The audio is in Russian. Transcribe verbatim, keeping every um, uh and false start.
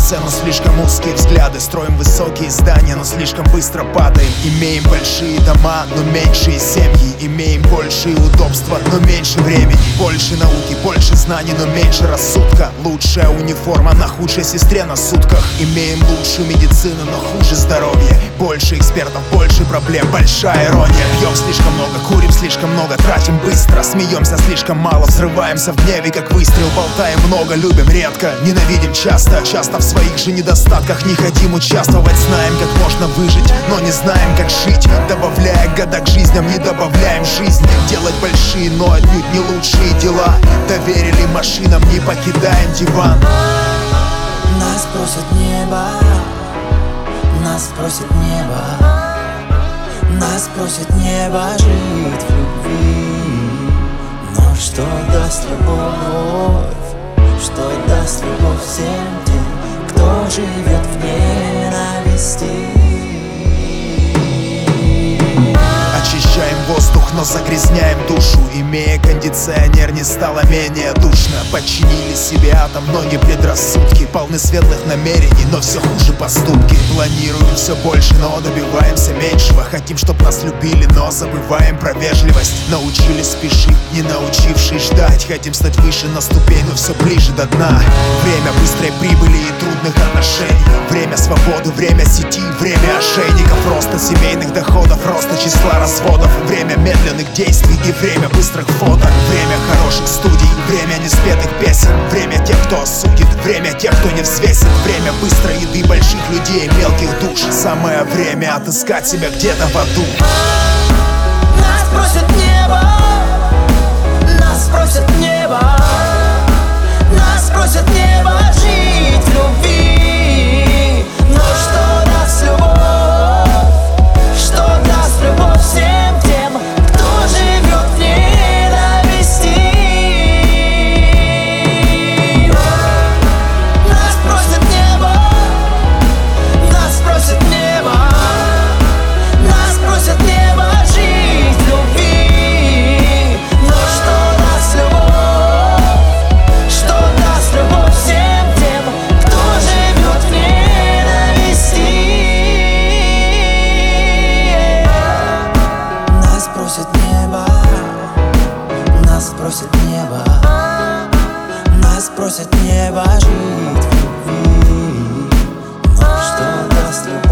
сцену, слишком узкие взгляды. Строим высокие здания, но слишком быстро падаем. Имеем большие дома, но меньшие семьи. Имеем большие удобства, но меньше времени. Больше науки, больше знаний, но меньше рассудка. Лучшая униформа на худшей сестре на сутках. Имеем лучшую медицину, но хуже здоровье. Больше экспертов, больше проблем, большая ирония. Пьем слишком много, курим слишком много, тратим быстро. Смеемся слишком мало, взрываемся в гневе, как выстрел. Болтаем много, любим редко, ненавидим часто. Часто в своих же недостатках не хотим участвовать. Знаем, как можно выжить, но не знаем, как жить. Добавляя года к жизням, не добавляем жизни. Делать большие, но отнюдь не лучшие дела. Доверили машинам, не покидаем диван. Нас просит небо, нас просит небо, нас просит небо жить в любви. Но что даст любовь, что даст любовь всем тем, кто живет в ненависти? Очищаем воздух, но загрязняем душу. Имея кондиционер, не стало менее душно. Подчинили себе атом, но не предрассудки. Полны светлых намерений, но все хуже поступки. Планируем все больше, но добиваемся меньшего. Хотим, чтоб нас любили, но забываем про вежливость. Научились спешить, не научившись ждать. Хотим стать выше на ступень, но все ближе до дна. Время быстрой прибыли и трудных отношений. Время свободы, время сети, время ошейников. Роста семейных доходов, роста числа разводов. Время медленных действий и время быстрых фото. Время хороших студий, время неспетых песен. Время тех, кто осудит, время тех, кто не взвесит. Время быстрой еды, больших людей, мелких душ. Самое время отыскать себя где-то в аду. Нас просит небо, нас просит небо, нас просит небо жить в любви. Но что даст любовь, что даст любовь всем тем, кто живет в ненависти? Нас просит небо, нас просит небо, нас просит небо жить в любви. Но что даст любовь, что даст любовь всем тем, кто живет в ненависти? Нас просит небо, нас просит небо, нас просит небо жить в любви. Но что даст любовь?